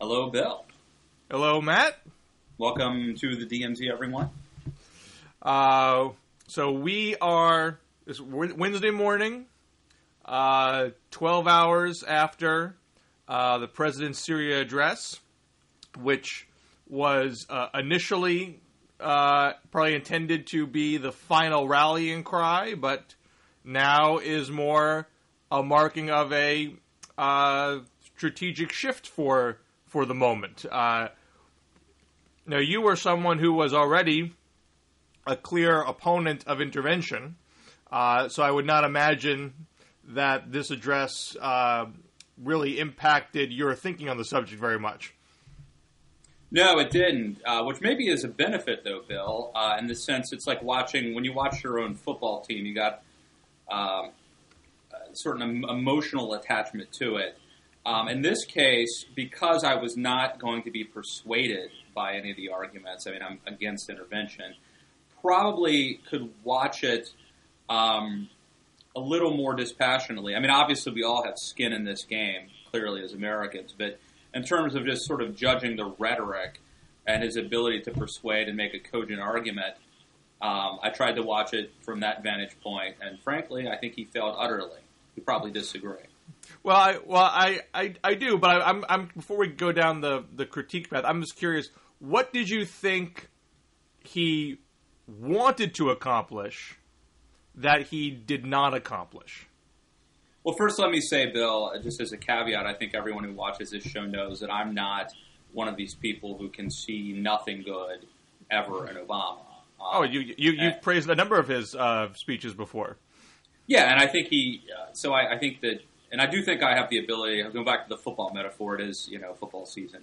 Hello, Bill. Hello, Matt. Welcome to the DMZ, everyone. So it's Wednesday morning, 12 hours after the president's Syria address, which was initially probably intended to be the final rallying cry, but now is more a marking of a strategic shift for the moment. Now, you were someone who was already a clear opponent of intervention, so I would not imagine that this address really impacted your thinking on the subject very much. No, it didn't, which maybe is a benefit, though, Bill, in the sense it's like when you watch your own football team, you got a certain emotional attachment to it. In this case, because I was not going to be persuaded by any of the arguments, I mean, I'm against intervention, probably could watch it a little more dispassionately. I mean, obviously we all have skin in this game, clearly as Americans, but in terms of just sort of judging the rhetoric and his ability to persuade and make a cogent argument, I tried to watch it from that vantage point, and frankly, I think he failed utterly. You probably disagree. Well, I do, but I'm before we go down the critique path, I'm just curious. What did you think he wanted to accomplish that he did not accomplish? Well, first let me say, Bill, just as a caveat, I think everyone who watches this show knows that I'm not one of these people who can see nothing good ever in Obama. You've praised a number of his speeches before. Yeah, and I think I think that, and I do think I have the ability, going back to the football metaphor, it is, football season.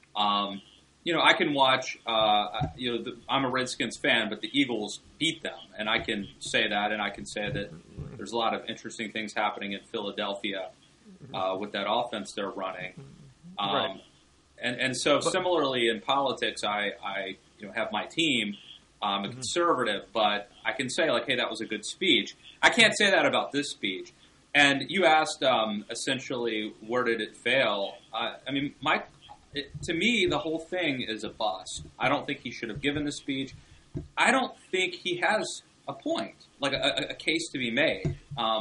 I can watch, I'm a Redskins fan, but the Eagles beat them. And I can say that, and I can say that there's a lot of interesting things happening in Philadelphia with that offense they're running. Right. And so similarly in politics, I have my team. I'm a conservative, but I can say, like, hey, that was a good speech. I can't say that about this speech. And you asked, essentially, where did it fail? To me, the whole thing is a bust. I don't think he should have given the speech. I don't think he has a point, like a case to be made.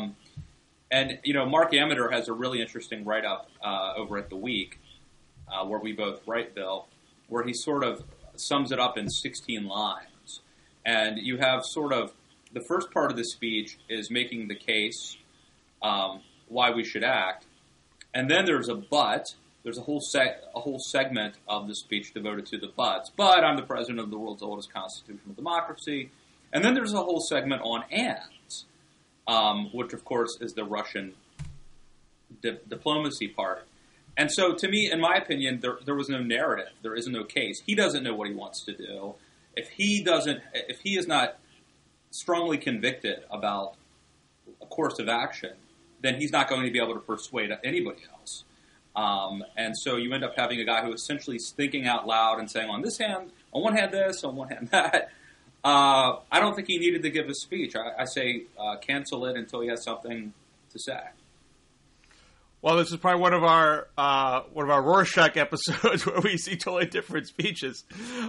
Mark Amater has a really interesting write-up over at The Week, where we both write, Bill, where he sort of sums it up in 16 lines. And you have sort of the first part of the speech is making the case why we should act. And then there's a but. There's a whole segment of the speech devoted to the buts. But I'm the president of the world's oldest constitutional democracy. And then there's a whole segment on ands, which, of course, is the Russian diplomacy part. And so, to me, in my opinion, there was no narrative. There is no case. He doesn't know what he wants to do. If he is not strongly convicted about a course of action, then he's not going to be able to persuade anybody else. And so you end up having a guy who essentially is thinking out loud and saying, on one hand this, on one hand that. I don't think he needed to give a speech. I say cancel it until he has something to say. Well, this is probably one of our Rorschach episodes where we see totally different speeches.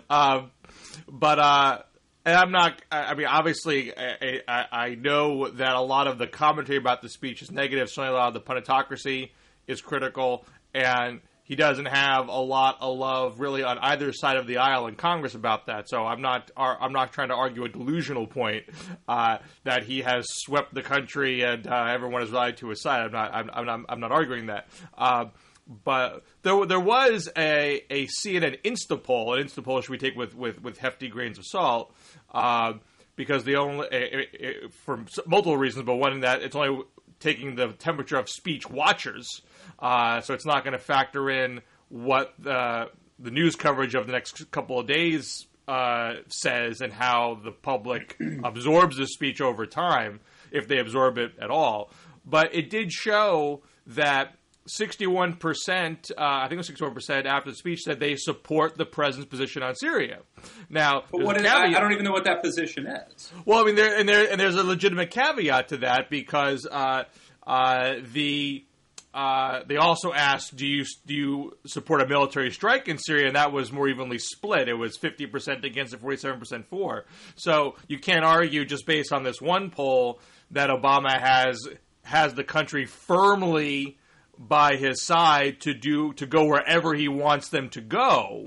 And I'm not. I mean, obviously, I know that a lot of the commentary about the speech is negative. Certainly, a lot of the punitocracy is critical, and he doesn't have a lot of love really on either side of the aisle in Congress about that. So I'm not trying to argue a delusional point that he has swept the country and everyone is rallied to his side. I'm not arguing that. But there was a CNN Insta poll. An Insta poll should we take with hefty grains of salt, because the only for multiple reasons, but one in that it's only taking the temperature of speech watchers, so it's not going to factor in what the news coverage of the next couple of days says and how the public absorbs the speech over time, if they absorb it at all. But it did show that 61%, I think it was 61% after the speech said they support the president's position on Syria. Now, but I don't even know what that position is. Well, I mean, there's a legitimate caveat to that because they also asked, do you support a military strike in Syria? And that was more evenly split. It was 50% against and 47% for. So you can't argue just based on this one poll that Obama has the country firmly by his side to go wherever he wants them to go.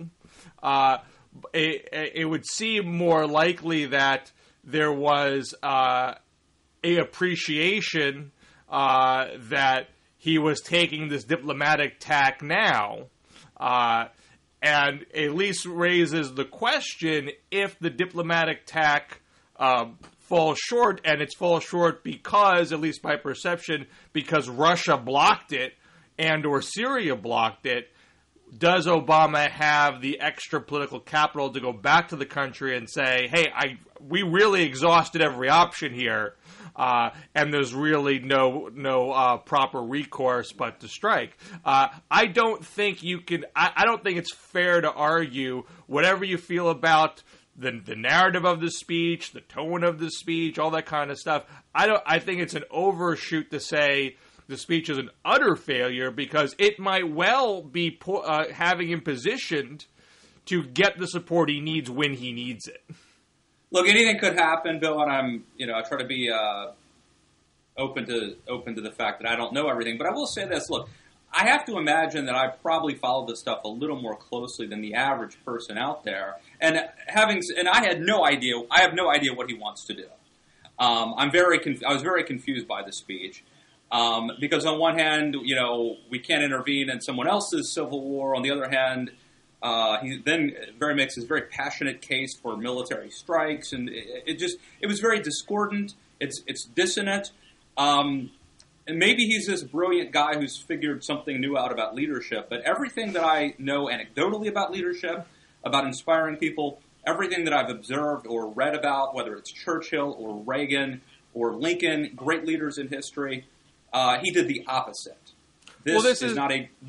It would seem more likely that there was a appreciation that he was taking this diplomatic tack now, and at least raises the question if the diplomatic tack falls short, and it's falls short because, at least by perception, because Russia blocked it and or Syria blocked it. Does Obama have the extra political capital to go back to the country and say, hey, we really exhausted every option here, and there's really no proper recourse but to strike? I don't think you can. I don't think it's fair to argue whatever you feel about the narrative of the speech, the tone of the speech, all that kind of stuff. I think it's an overshoot to say the speech is an utter failure, because it might well be having him positioned to get the support he needs when he needs it. Look, anything could happen, Bill, and I try to be open to the fact that I don't know everything. But I will say this: look, I have to imagine that I probably follow this stuff a little more closely than the average person out there, and I had no idea. I have no idea what he wants to do. I was very confused by the speech. Because on one hand, we can't intervene in someone else's civil war. On the other hand, he then makes this very passionate case for military strikes, and it was very discordant. It's dissonant. And maybe he's this brilliant guy who's figured something new out about leadership. But everything that I know anecdotally about leadership, about inspiring people, everything that I've observed or read about, whether it's Churchill or Reagan or Lincoln, great leaders in history. He did the opposite. This is not a.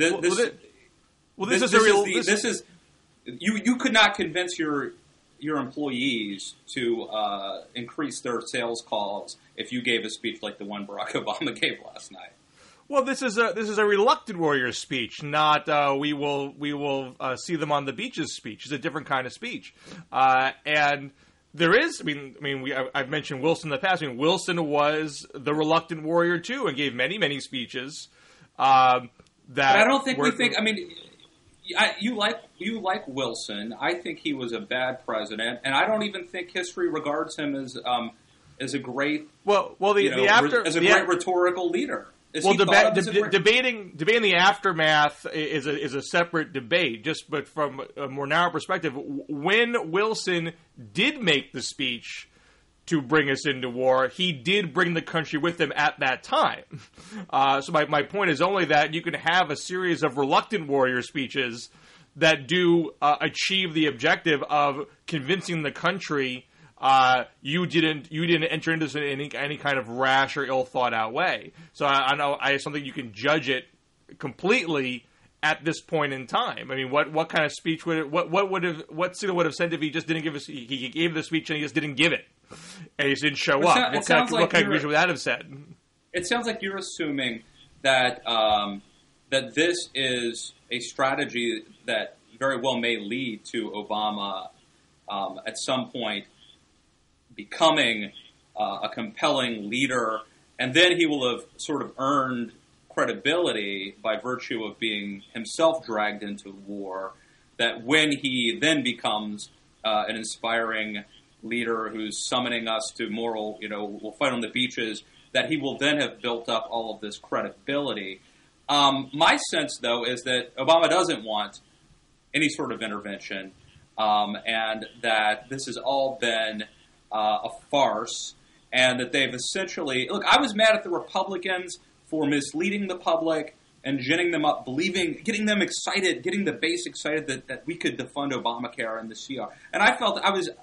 You could not convince your employees to increase their sales calls if you gave a speech like the one Barack Obama gave last night. Well, this is a reluctant warrior speech, not we will see them on the beaches speech. It's a different kind of speech, and. There is, I've mentioned Wilson in the past. Wilson was the reluctant warrior too, and gave many, many speeches. But I don't think we think. You like Wilson. I think he was a bad president, and I don't even think history regards him as a great great rhetorical leader. Debating the aftermath is a separate debate. But from a more narrow perspective, when Wilson did make the speech to bring us into war, he did bring the country with him at that time. So my point is only that you can have a series of reluctant warrior speeches that do achieve the objective of convincing the country. You didn't enter into this in any kind of rash or ill thought out way. So I know I don't think you can judge it completely at this point in time. What kind of speech what Siegel would have said if he just didn't give us? He gave the speech and he just didn't give it, and he just didn't show up. What kind of reason would that have said? It sounds like you're assuming that that this is a strategy that very well may lead to Obama at some point becoming a compelling leader, and then he will have sort of earned credibility by virtue of being himself dragged into war, that when he then becomes an inspiring leader who's summoning us to moral, we'll fight on the beaches, that he will then have built up all of this credibility. My sense, though, is that Obama doesn't want any sort of intervention, and that this has all been a farce, and that they've essentially... Look, I was mad at the Republicans for misleading the public and ginning them up, getting them excited, getting the base excited that we could defund Obamacare and the CR. And I felt I was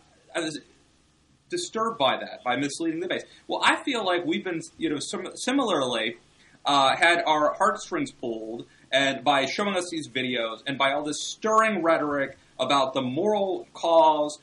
disturbed by that, by misleading the base. Well, I feel like we've been, similarly had our heartstrings pulled, and by showing us these videos and by all this stirring rhetoric about the moral cause.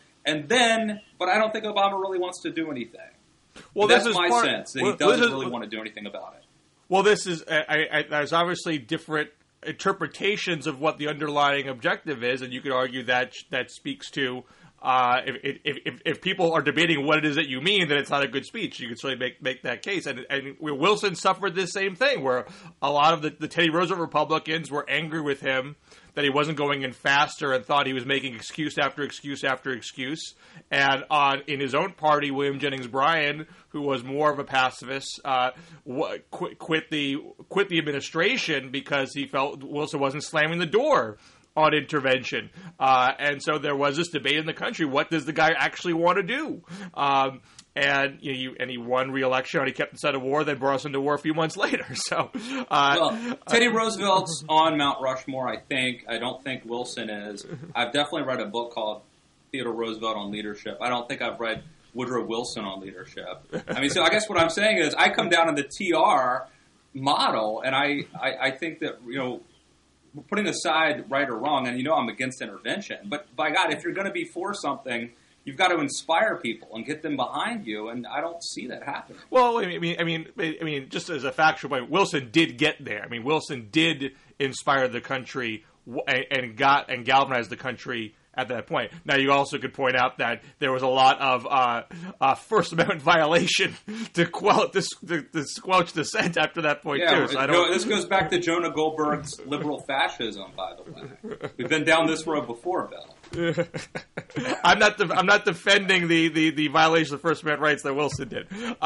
But I don't think Obama really wants to do anything. Well, that's my sense, that he doesn't really want to do anything about it. Well, this is there's obviously different interpretations of what the underlying objective is, and you could argue that speaks to if people are debating what it is that you mean, then it's not a good speech. You could certainly make that case. And Wilson suffered this same thing, where a lot of the Teddy Roosevelt Republicans were angry with him that he wasn't going in faster and thought he was making excuse after excuse after excuse. And in his own party, William Jennings Bryan, who was more of a pacifist, quit the administration because he felt Wilson wasn't slamming the door on intervention. And so there was this debate in the country: what does the guy actually want to do? And he won re-election, and he kept the side of war, then brought us into war a few months later. So, Teddy Roosevelt's on Mount Rushmore, I think. I don't think Wilson is. I've definitely read a book called Theodore Roosevelt on Leadership. I don't think I've read Woodrow Wilson on leadership. I mean, so I guess what I'm saying is I come down on the TR model, and I think that, putting aside right or wrong, and I'm against intervention, but by God, if you're going to be for something, you've got to inspire people and get them behind you, and I don't see that happening. Well, I mean, just as a factual point, Wilson did get there. I mean, Wilson did inspire the country and galvanize the country at that point. Now, you also could point out that there was a lot of First Amendment violation to squelch dissent after that point, too. So this goes back to Jonah Goldberg's liberal fascism, by the way. We've been down this road before, Bill. I'm not defending the violation of First Amendment rights that Wilson did,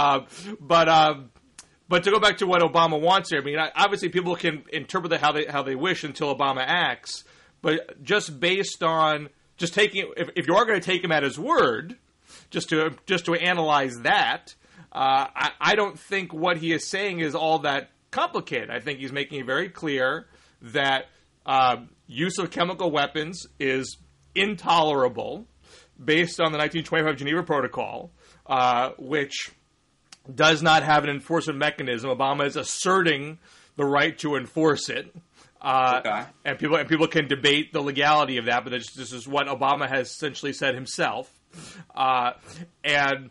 but to go back to what Obama wants here, I mean, obviously people can interpret it how they wish until Obama acts, but just based on taking, if you are going to take him at his word, just to analyze that, I don't think what he is saying is all that complicated. I think he's making it very clear that use of chemical weapons is intolerable based on the 1925 Geneva Protocol, which does not have an enforcement mechanism. Obama is asserting the right to enforce it. Okay. And people can debate the legality of that, but this is what Obama has essentially said himself. And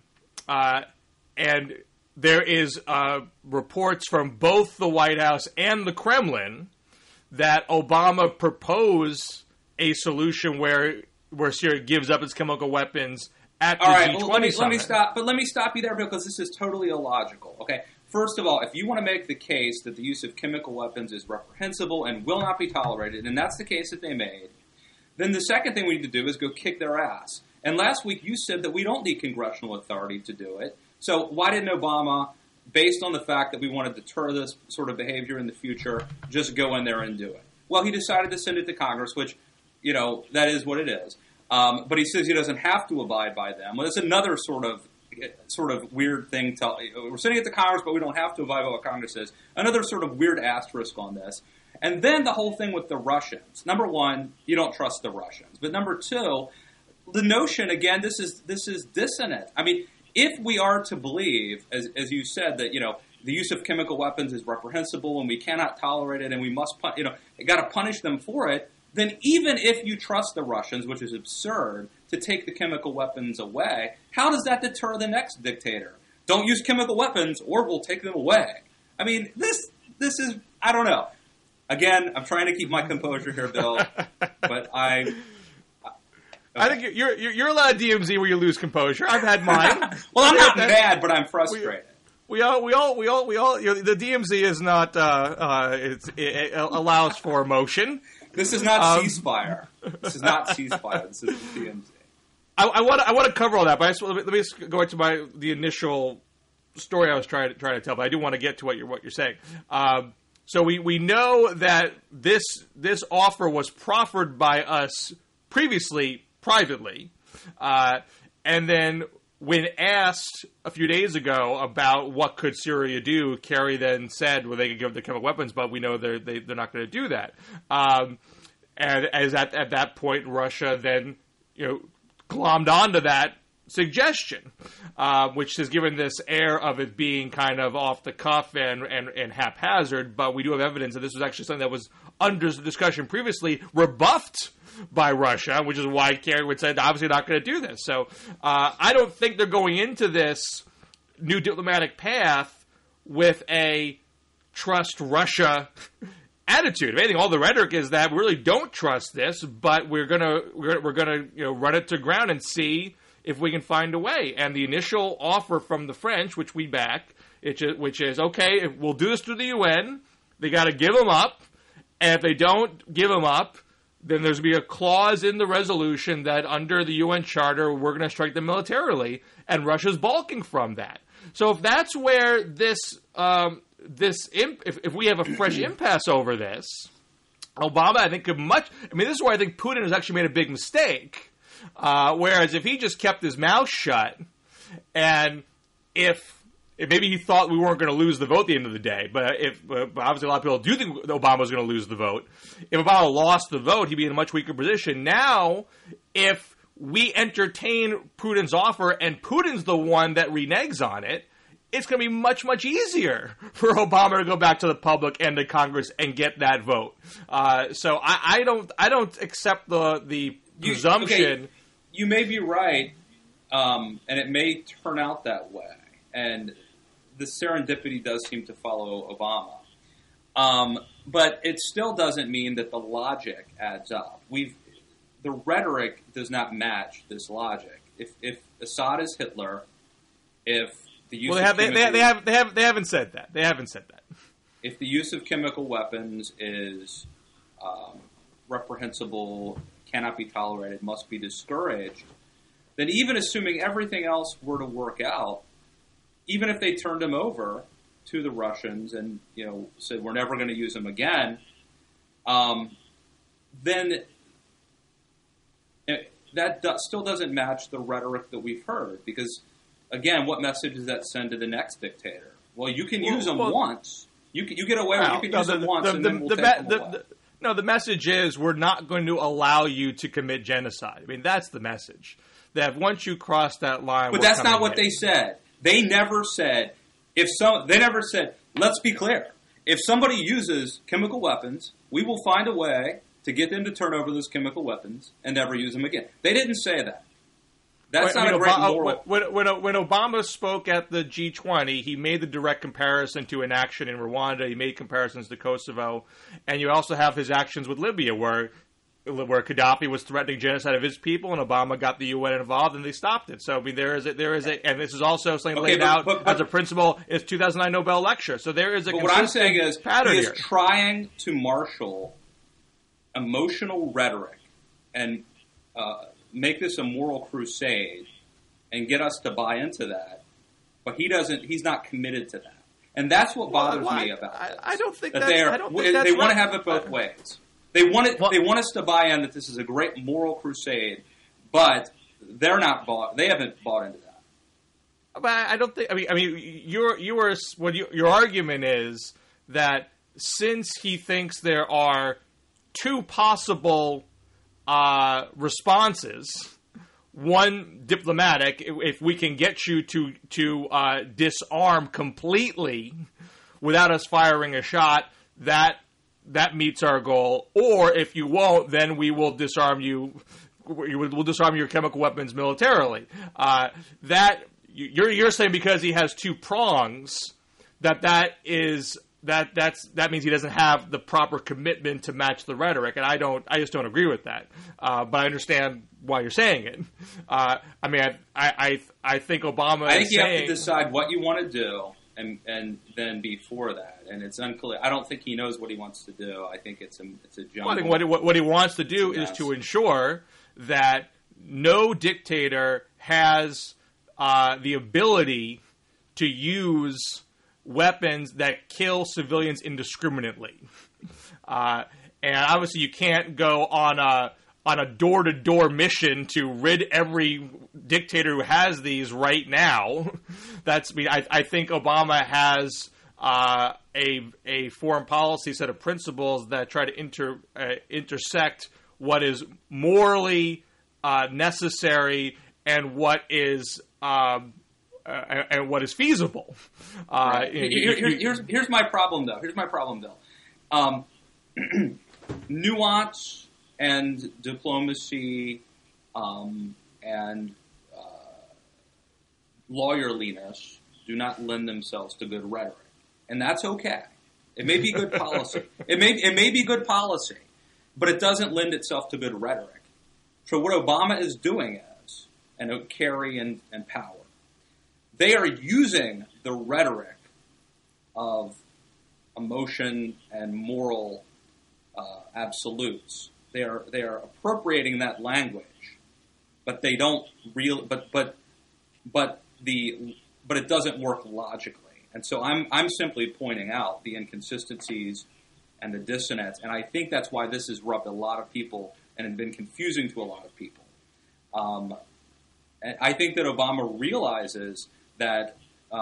there is reports from both the White House and the Kremlin that Obama proposed a solution where Syria gives up its chemical weapons at the G20 summit. Let me stop you there, because this is totally illogical. Okay. First of all, if you want to make the case that the use of chemical weapons is reprehensible and will not be tolerated, and that's the case that they made, then the second thing we need to do is go kick their ass. And last week you said that we don't need congressional authority to do it. So why didn't Obama, based on the fact that we want to deter this sort of behavior in the future, just go in there and do it? Well, he decided to send it to Congress, which, that is what it is. But he says he doesn't have to abide by them. Well, it's another sort of weird thing. We're sending it to Congress, but we don't have to abide by what Congress says. Another sort of weird asterisk on this. And then the whole thing with the Russians. Number one, you don't trust the Russians. But number two, the notion, again, this is dissonant. I mean, if we are to believe, as you said, that, the use of chemical weapons is reprehensible and we cannot tolerate it and we must, got to punish them for it, then even if you trust the Russians, which is absurd, to take the chemical weapons away, how does that deter the next dictator? Don't use chemical weapons or we'll take them away. I mean, this is, I don't know. Again, I'm trying to keep my composure here, Bill, but I think you're allowed DMZ where you lose composure. I've had mine. Well, I'm not mad, but I'm frustrated. We all. The DMZ is not. It allows for emotion. This is not ceasefire. This is not ceasefire. This is the DMZ. I want to cover all that, but let me go into the initial story I was trying to tell. But I do want to get to what you're saying. So we know that this offer was proffered by us previously privately, and then when asked a few days ago about what could Syria do, Kerry then said, well, they could give the chemical weapons, but we know they're not going to do that. And as at that point, Russia then glommed onto that suggestion, which has given this air of it being kind of off the cuff and haphazard. But we do have evidence that this was actually something that was under discussion previously, rebuffed by Russia, which is why Kerry would say they're obviously not going to do this. So I don't think they're going into this new diplomatic path with a trust Russia attitude. If anything, all the rhetoric is that we really don't trust this, but we're gonna run it to ground and see if we can find a way. And the initial offer from the French, which we back, which is okay, if we'll do this through the UN. They got to give them up, and if they don't give them up, then there's going to be a clause in the resolution that under the UN Charter, we're going to strike them militarily, and Russia's balking from that. So if that's where if we have a fresh impasse over this, Obama, I think, this is where I think Putin has actually made a big mistake. Whereas if he just kept his mouth shut, and if maybe he thought we weren't going to lose the vote at the end of the day, but obviously a lot of people do think Obama was going to lose the vote. If Obama lost the vote, he'd be in a much weaker position. Now, if we entertain Putin's offer and Putin's the one that reneges on it, it's going to be much, much easier for Obama to go back to the public and to Congress and get that vote. So I don't accept the presumption. Okay, you may be right, and it may turn out that way. And the serendipity does seem to follow Obama. But it still doesn't mean that the logic adds up. The rhetoric does not match this logic. If Assad is Hitler, if the use of they haven't said that. They haven't said that. If the use of chemical weapons is reprehensible, cannot be tolerated, must be discouraged, then even assuming everything else were to work out, even if they turned him over to the Russians and said we're never going to use him again, then that still doesn't match the rhetoric that we've heard. Because again, what message does that send to the next dictator? Well, you can use them once. You get away with you can use them once, and then we'll take them away. No, the message is we're not going to allow you to commit genocide. I mean, that's the message. That once you cross that line, but that's not what they said. They never said, let's be clear. If somebody uses chemical weapons, we will find a way to get them to turn over those chemical weapons and never use them again. They didn't say that. That's not a great moral. When Obama spoke at the G20, he made the direct comparison to an action in Rwanda. He made comparisons to Kosovo. And you also have his actions with Libya, where Gaddafi was threatening genocide of his people, and Obama got the UN involved, and they stopped it. So, I mean, there is a, and this is also something laid out as a principle in his 2009 Nobel lecture. So there is a what I'm saying is, he is here. trying to marshal emotional rhetoric and make this a moral crusade and get us to buy into that, but he's not committed to that. And that's what bothers me about this. I don't think that that's they want to have it both ways. They want it. They want us to buy in that this is a great moral crusade, but they're not bought. They haven't bought into that. But I don't think. I mean, your argument is that since he thinks there are two possible responses, one diplomatic, if we can get you to disarm completely without us firing a shot, that meets our goal. Or if you won't, then we will disarm you. We'll disarm your chemical weapons militarily. You're saying because he has two prongs that means he doesn't have the proper commitment to match the rhetoric, and I just don't agree with that. But I understand why you're saying it. I think Obama. I think you have to decide what you want to do. And then before that, and it's unclear. I don't think he knows what he wants to do. I think it's a jumble. I think what he wants to do is to ensure that no dictator has the ability to use weapons that kill civilians indiscriminately. And obviously, you can't go on a door-to-door mission to rid every dictator who has these right now. I think Obama has a foreign policy set of principles that try to intersect what is morally necessary and what is feasible. Right. Here's my problem, though. Nuance and diplomacy and lawyerliness do not lend themselves to good rhetoric. And that's okay. It may be good policy. It may be good policy, but it doesn't lend itself to good rhetoric. So what Obama is doing is, and Kerry and Power, they are using the rhetoric of emotion and moral absolutes. They are appropriating that language, but they don't but it doesn't work logically. And so I'm simply pointing out the inconsistencies and the dissonance, and I think that's why this has rubbed a lot of people and has been confusing to a lot of people. And I think that Obama realizes that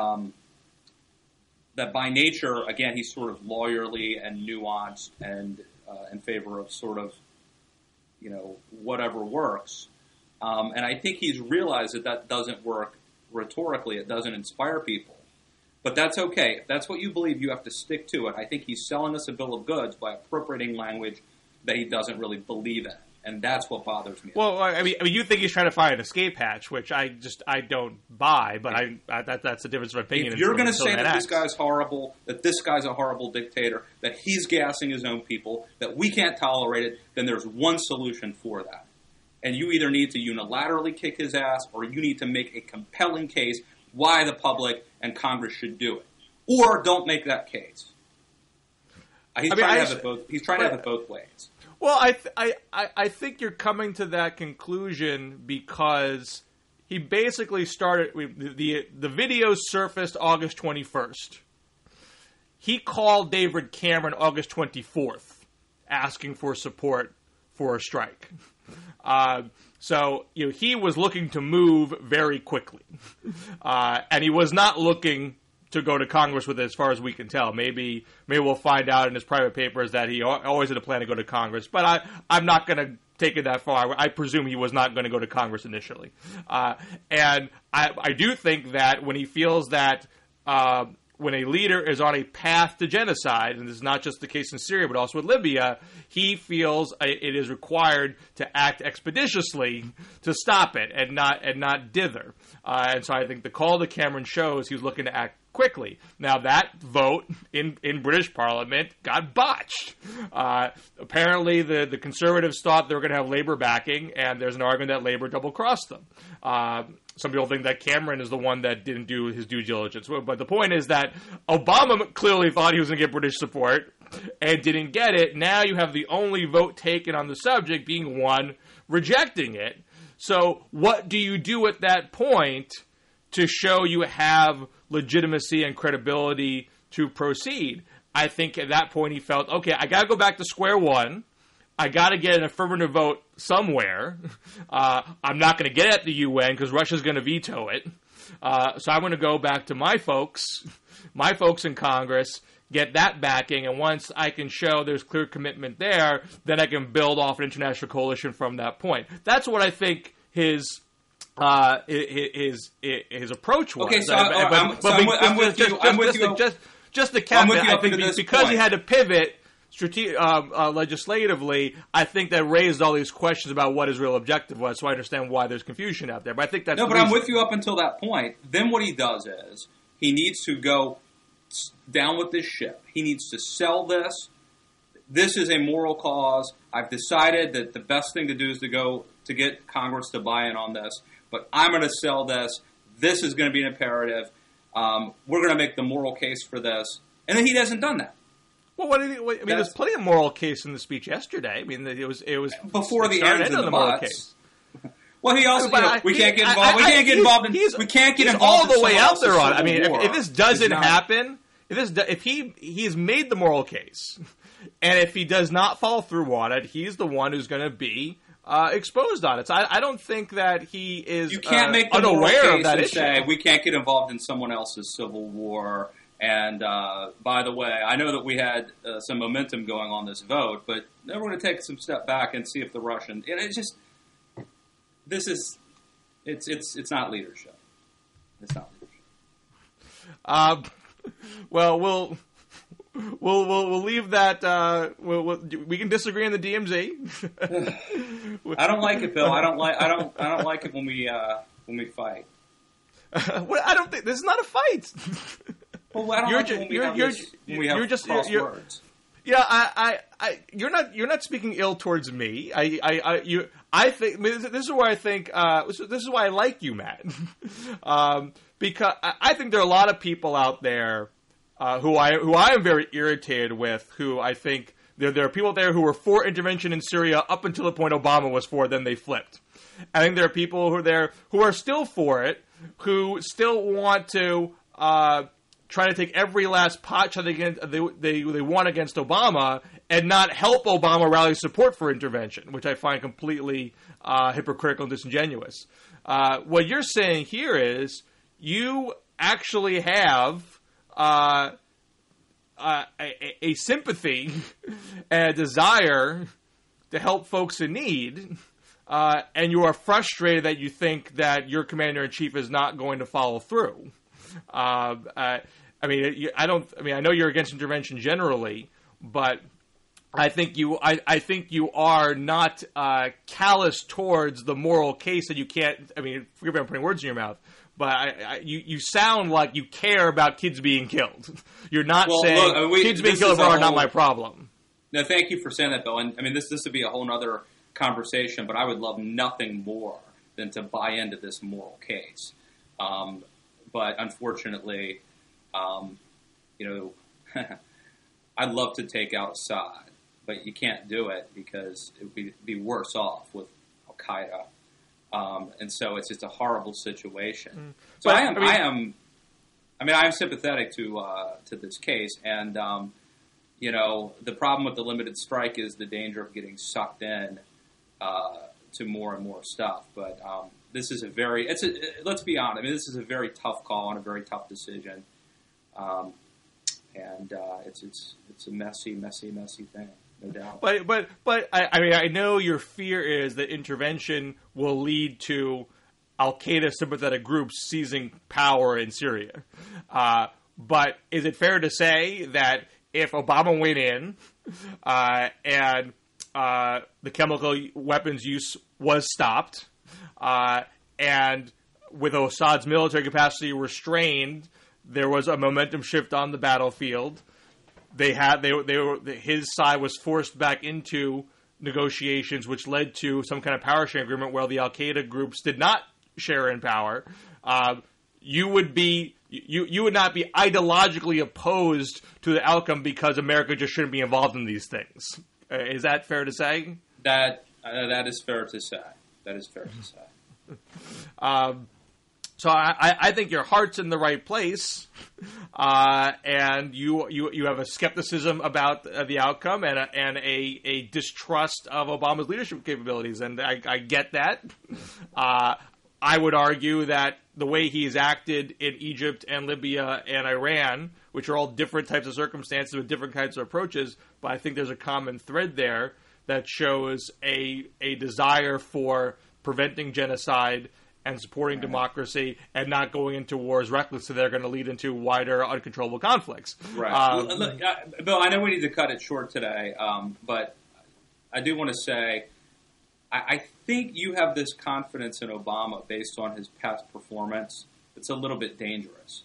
that by nature, again, he's sort of lawyerly and nuanced and in favor of sort of, whatever works. And I think he's realized that doesn't work rhetorically. It doesn't inspire people. But that's okay. If that's what you believe, you have to stick to it. I think he's selling us a bill of goods by appropriating language that he doesn't really believe in. And that's what bothers me. Well, I mean, you think he's trying to find an escape hatch, which I don't buy, but that's a difference of opinion. If you're going to say that this guy's horrible, that this guy's a horrible dictator, that he's gassing his own people, that we can't tolerate it, then there's one solution for that. And you either need to unilaterally kick his ass, or you need to make a compelling case why the public and Congress should do it. Or don't make that case. He's trying to have it both ways. Well, I think you're coming to that conclusion because he basically started the video surfaced August 21st. He called David Cameron August 24th, asking for support for a strike. So he was looking to move very quickly, and he was not looking to go to Congress with it, as far as we can tell. Maybe we'll find out in his private papers that he always had a plan to go to Congress, but I'm not going to take it that far. I presume he was not going to go to Congress initially. And I do think that when he feels that when a leader is on a path to genocide, and this is not just the case in Syria, but also with Libya, he feels it is required to act expeditiously to stop it and not dither. And so I think the call to Cameron shows he was looking to act quickly. Now, that vote in British Parliament got botched. Apparently, the Conservatives thought they were going to have Labour backing, and there's an argument that Labour double-crossed them. Some people think that Cameron is the one that didn't do his due diligence. But the point is that Obama clearly thought he was going to get British support and didn't get it. Now you have the only vote taken on the subject being one rejecting it. So what do you do at that point to show you have legitimacy and credibility to proceed? I think at that point he felt, okay, I got to go back to square one. I got to get an affirmative vote somewhere. I'm not going to get it at the UN because Russia's going to veto it. So I'm going to go back to my folks in Congress, get that backing, and once I can show there's clear commitment there, then I can build off an international coalition from that point. That's what I think his approach was. Okay, so I'm with you. Just the caveat, I think because he had to pivot legislatively, I think that raised all these questions about what his real objective was, so I understand why there's confusion out there. But I think that's I'm with you up until that point. Then what he does is he needs to go down with this ship. He needs to sell this. This is a moral cause. I've decided that the best thing to do is to get Congress to buy in on this, but I'm going to sell this. This is going to be an imperative. We're going to make the moral case for this. And then he hasn't done that. Well, there's plenty of moral case in the speech yesterday. I mean, it was before the end of the moral case. Well, he also we can't get involved. We can't get involved all the way out there on. I mean, if this doesn't happen, if he's made the moral case, and if he does not follow through on it, he's the one who's going to be exposed on it. So I don't think that he is you can't make the unaware of that and issue. Say, we can't get involved in someone else's civil war. And by the way, I know that we had some momentum going on this vote, but then we're going to take some step back and see if the Russians. And it's just it's not leadership. It's not leadership. Well, we'll leave that. We can disagree on the DMZ. I don't like it, Bill. I don't like it when we fight. I don't think this is not a fight. Well, I don't like it when we have cross words. Yeah, you're not speaking ill towards me. I think this is where I think this is why I like you, Matt, because I think there are a lot of people out there who I am very irritated with. Who I think there are people there who were for intervention in Syria up until the point Obama was for, then they flipped. I think there are people who are there who are still for it, who still want to try to take every last pot shot they want against Obama and not help Obama rally support for intervention, which I find completely hypocritical and disingenuous. What you're saying here is you actually have a sympathy and a desire to help folks in need, and you are frustrated that you think that your commander-in-chief is not going to follow through. I know you're against intervention generally, but I think you are not callous towards the moral case that you can't. I mean, forgive me, I'm putting words in your mouth, but you sound like you care about kids being killed. You're not saying kids being killed are not my problem. No, thank you for saying that, Bill. And I mean, this would be a whole other conversation, but I would love nothing more than to buy into this moral case. But unfortunately, I'd love to take out Assad, but you can't do it because it would be worse off with Al Qaeda, and so it's just a horrible situation. So I am sympathetic to this case, and the problem with the limited strike is the danger of getting sucked in to more and more stuff. But this is let's be honest. I mean, this is a very tough call and a very tough decision. It's a messy thing, no doubt. But I know your fear is that intervention will lead to Al Qaeda sympathetic groups seizing power in Syria. But is it fair to say that if Obama went in and the chemical weapons use was stopped, and with Assad's military capacity restrained, there was a momentum shift on the battlefield. His side was forced back into negotiations, which led to some kind of power sharing agreement where the Al Qaeda groups did not share in power. You would not be ideologically opposed to the outcome because America just shouldn't be involved in these things. Is that fair to say? That is fair to say. That is fair to say. So I think your heart's in the right place, and you have a skepticism about the outcome and a distrust of Obama's leadership capabilities, and I get that. I would argue that the way he's acted in Egypt and Libya and Iran, which are all different types of circumstances with different kinds of approaches, but I think there's a common thread there that shows a desire for preventing genocide and supporting democracy and not going into wars recklessly that are going to lead into wider, uncontrollable conflicts. Right. Bill, I know we need to cut it short today, but I do want to say I think you have this confidence in Obama based on his past performance. It's a little bit dangerous.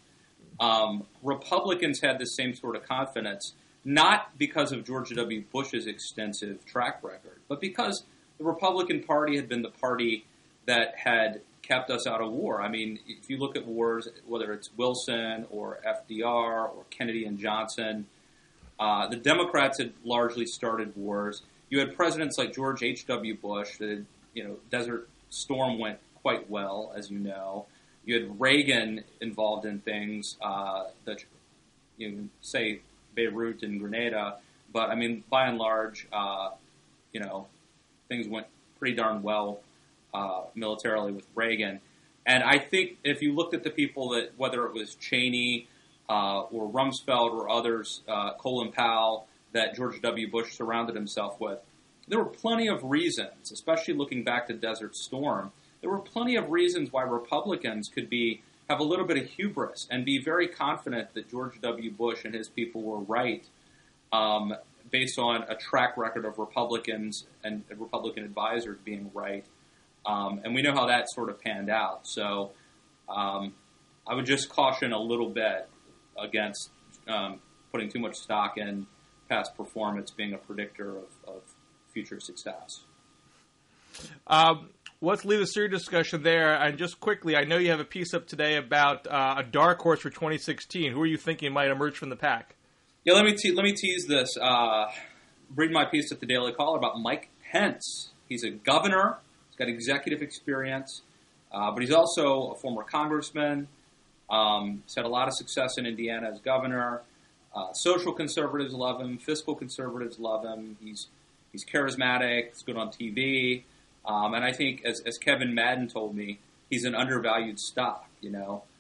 Republicans had the same sort of confidence, not because of George W. Bush's extensive track record, but because the Republican Party had been the party that had kept us out of war. I mean, if you look at wars, whether it's Wilson or FDR or Kennedy and Johnson, the Democrats had largely started wars. You had presidents like George H.W. Bush. Desert Storm went quite well, as you know. You had Reagan involved in things that say Beirut and Grenada, but I mean, by and large, things went pretty darn well militarily with Reagan. And I think if you looked at the people that, whether it was Cheney or Rumsfeld or others, Colin Powell, that George W. Bush surrounded himself with, there were plenty of reasons, especially looking back to Desert Storm, there were plenty of reasons why Republicans could have a little bit of hubris and be very confident that George W. Bush and his people were right based on a track record of Republicans and Republican advisors being right. And we know how that sort of panned out. So I would just caution a little bit against putting too much stock in past performance being a predictor of future success. Let's leave the series discussion there. And just quickly, I know you have a piece up today about a dark horse for 2016. Who are you thinking might emerge from the pack? Yeah, let me tease this. Read my piece at the Daily Caller about Mike Pence. He's a governor. He's got executive experience, but he's also a former congressman. He's had a lot of success in Indiana as governor. Social conservatives love him. Fiscal conservatives love him. He's charismatic. He's good on TV. And I think, as Kevin Madden told me, he's an undervalued stock. He's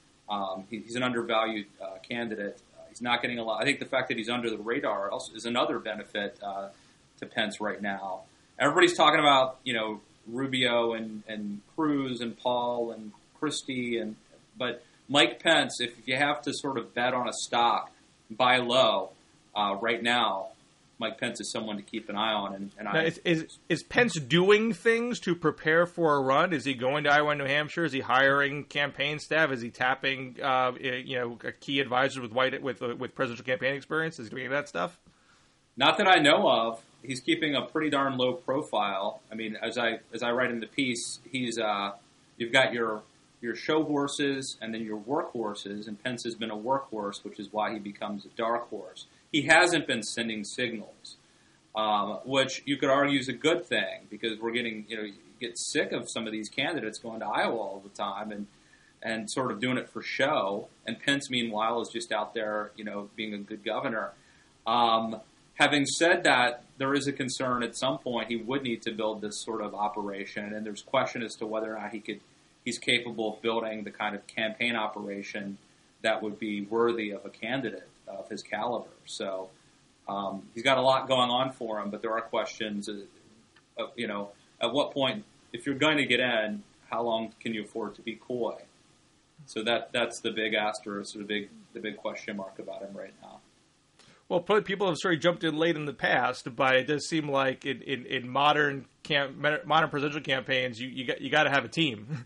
an undervalued candidate. He's not getting a lot. I think the fact that he's under the radar also is another benefit to Pence right now. Everybody's talking about Rubio and Cruz and Paul and Christie, but Mike Pence, if you have to sort of bet on a stock, buy low right now. Mike Pence is someone to keep an eye on. Is Pence doing things to prepare for a run? Is he going to Iowa and New Hampshire? Is he hiring campaign staff? Is he tapping key advisors with presidential campaign experience? Is he doing that stuff? Not that I know of. He's keeping a pretty darn low profile. I mean, as I write in the piece, you've got your show horses and then your work horses, and Pence has been a workhorse, which is why he becomes a dark horse. He hasn't been sending signals, which you could argue is a good thing because we're getting, you get sick of some of these candidates going to Iowa all the time and sort of doing it for show. And Pence, meanwhile, is just out there, being a good governor. Having said that, there is a concern at some point he would need to build this sort of operation, and there's question as to whether or not he's capable of building the kind of campaign operation that would be worthy of a candidate of his caliber. So he's got a lot going on for him, but there are questions of, at what point, if you're going to get in, how long can you afford to be coy? So that's the big asterisk, or the big question mark about him right now. Well, probably people have sort of jumped in late in the past, but it does seem like in modern presidential campaigns, you got to have a team.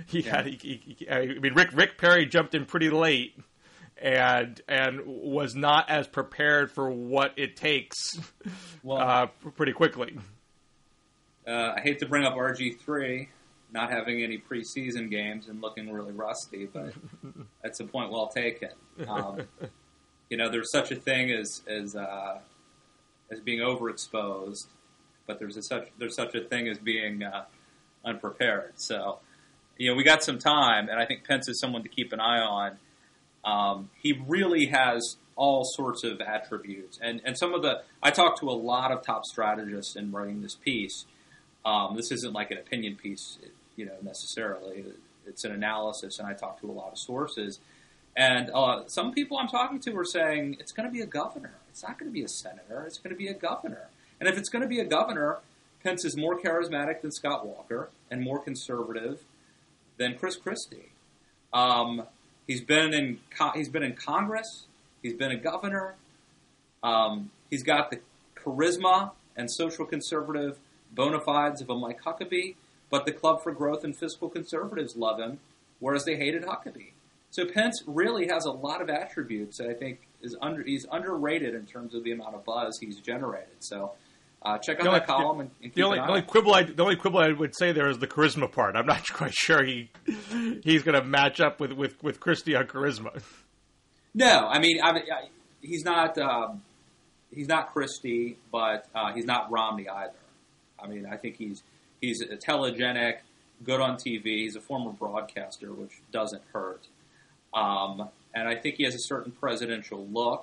Rick Perry jumped in pretty late, and was not as prepared for what it takes pretty quickly. I hate to bring up RG3 not having any preseason games and looking really rusty, but that's a point well taken. There's such a thing as being overexposed, but there's such a thing as being unprepared. So, we got some time, and I think Pence is someone to keep an eye on. He really has all sorts of attributes, and I talked to a lot of top strategists in writing this piece. This isn't like an opinion piece, necessarily. It's an analysis, and I talked to a lot of sources. And some people I'm talking to are saying it's going to be a governor. It's not going to be a senator. It's going to be a governor. And if it's going to be a governor, Pence is more charismatic than Scott Walker and more conservative than Chris Christie. He's been in Congress. He's been a governor. He's got the charisma and social conservative bona fides of a Mike Huckabee, but the Club for Growth and fiscal conservatives love him, whereas they hated Huckabee. So Pence really has a lot of attributes that I think he's underrated in terms of the amount of buzz he's generated. So check out that column and keep an eye. The only quibble I would say there is the charisma part. I'm not quite sure he's going to match up with Christie on charisma. No, I mean he's not Christie, but he's not Romney either. I mean, I think he's telegenic, good on TV. He's a former broadcaster, which doesn't hurt. And I think he has a certain presidential look.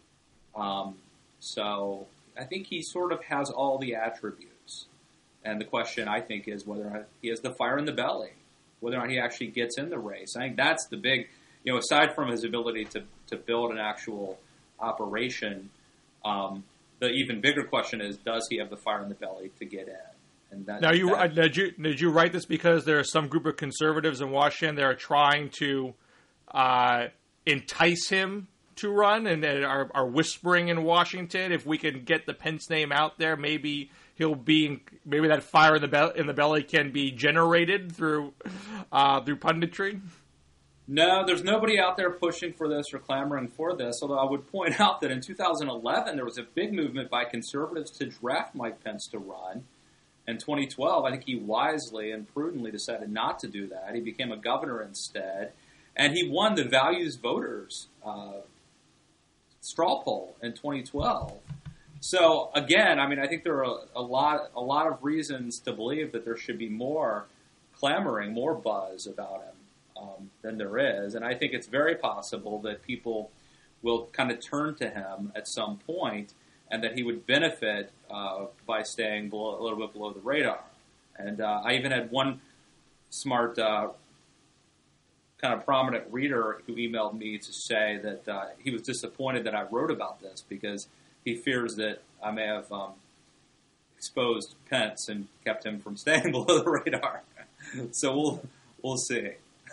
So I think he sort of has all the attributes. And the question, I think, is whether or not he has the fire in the belly, whether or not he actually gets in the race. I think that's the big, aside from his ability to build an actual operation, the even bigger question is, does he have the fire in the belly to get in? And did you write this because there are some group of conservatives in Washington that are trying to entice him to run and are whispering in Washington, if we can get the Pence name out there, maybe maybe that fire in the belly can be generated through punditry? No, there's nobody out there pushing for this or clamoring for this, although I would point out that in 2011 there was a big movement by conservatives to draft Mike Pence to run. In 2012, I think he wisely and prudently decided not to do that. He became a governor instead, and he won the Values Voters straw poll in 2012. So again, I mean, I think there are a lot of reasons to believe that there should be more clamoring, more buzz about him than there is, and I think it's very possible that people will kind of turn to him at some point, and that he would benefit by staying a little bit below the radar. And I even had one smart, kind of prominent reader who emailed me to say that he was disappointed that I wrote about this because he fears that I may have exposed Pence and kept him from staying below the radar. So we'll see.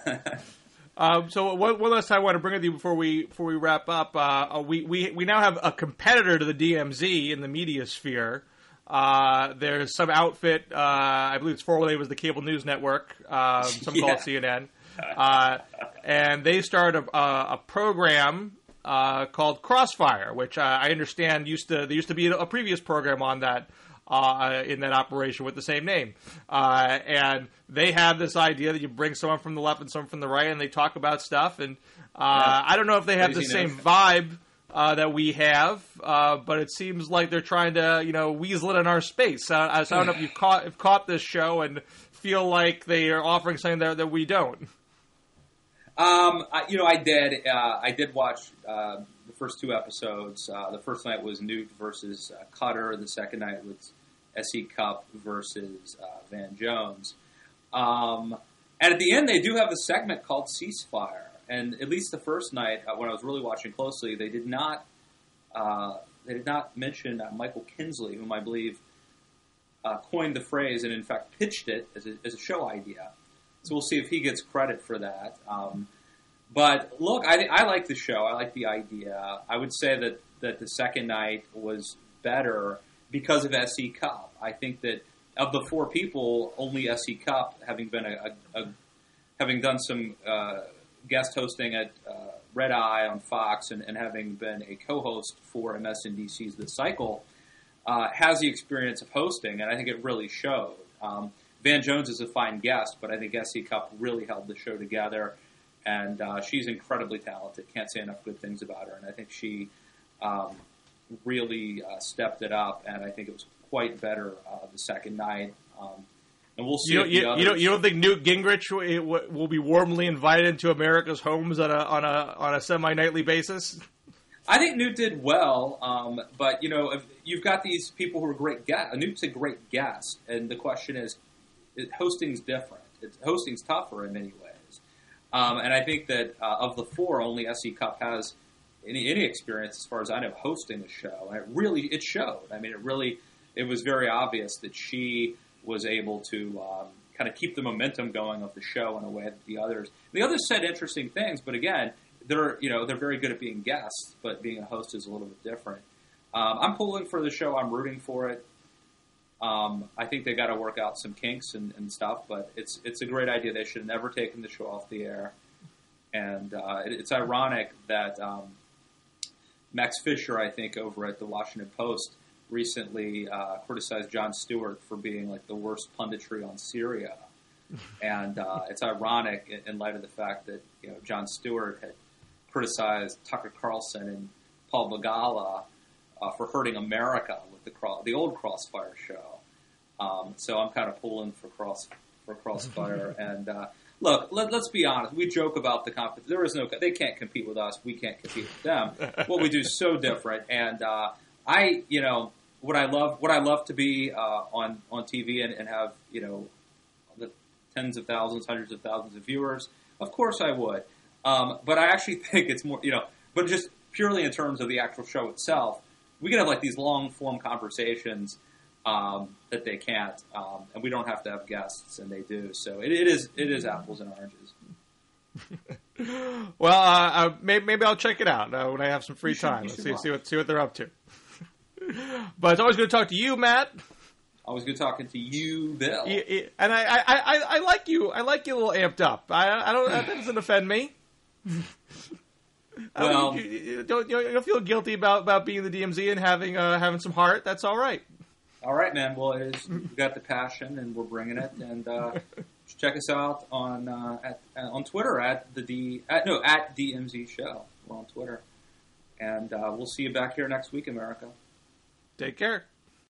So one last time I want to bring with you before we wrap up. We now have a competitor to the DMZ in the media sphere. There's some outfit, I believe it's formerly was the cable news network, called CNN, and they started a program called Crossfire, which I understand there used to be a previous program on that. In that operation with the same name. And they have this idea that you bring someone from the left and someone from the right and they talk about stuff. And I don't know if they have the same vibe that we have, but it seems like they're trying to, weasel it in our space. So I don't know if you've caught this show and feel like they are offering something that we don't. I did. I did watch the first two episodes. The first night was Newt versus Cutter. The second night was S.E. Cupp versus Van Jones. And at the end, they do have a segment called Ceasefire. And at least the first night, when I was really watching closely, they did not mention Michael Kinsley, whom I believe coined the phrase and in fact pitched it as a show idea. So we'll see if he gets credit for that. But look, I like the show. I like the idea. I would say that the second night was better because of S.E. Cupp. I think that of the four people, only S.E. Cupp, having been having done some guest hosting at Red Eye on Fox and having been a co-host for MSNBC's The Cycle, has the experience of hosting, and I think it really showed. Van Jones is a fine guest, but I think S.E. Cupp really held the show together, and she's incredibly talented. Can't say enough good things about her, and I think she really stepped it up, and I think it was quite better the second night. And we'll see. You don't think Newt Gingrich will be warmly invited into America's homes on a semi-nightly basis? I think Newt did well, but if you've got these people who are great guests. Newt's a great guest, and the question is, hosting's different. Hosting's tougher in many ways, and I think that of the four, only S.E. Cupp has any experience as far as I know hosting a show, and it showed. I mean, it was very obvious that she was able to kind of keep the momentum going of the show in a way that the others said interesting things, but again, they're very good at being guests, but being a host is a little bit different. I'm pulling for the show. I'm rooting for it. I think they got to work out some kinks and stuff, but it's a great idea. They should have never taken the show off the air, and it's ironic that Max Fisher, I think, over at the Washington Post, recently criticized Jon Stewart for being like the worst punditry on Syria, and it's ironic in light of the fact that Jon Stewart had criticized Tucker Carlson and Paul Begala for hurting America with the old Crossfire show. So I'm kind of pulling for Crossfire. And look, let's be honest. We joke about the competition. They can't compete with us. We can't compete with them. What we do is so different. And would I love to be on TV and have the tens of thousands, hundreds of thousands of viewers? Of course I would. But I actually think it's more, but just purely in terms of the actual show itself, we can have like these long form conversations that they can't, and we don't have to have guests, and they do. So it is apples and oranges. Well, maybe I'll check it out when I have some free time. See what they're up to. But it's always good to talk to you, Matt. Always good talking to you, Bill. And I like you. I like you a little amped up. I don't. That doesn't offend me. Well, you don't feel guilty about being the DMZ and having some heart. That's all right. All right, man. Well, we've got the passion, and we're bringing it. And check us out on Twitter at DMZ Show. We're on Twitter, and we'll see you back here next week, America. Take care.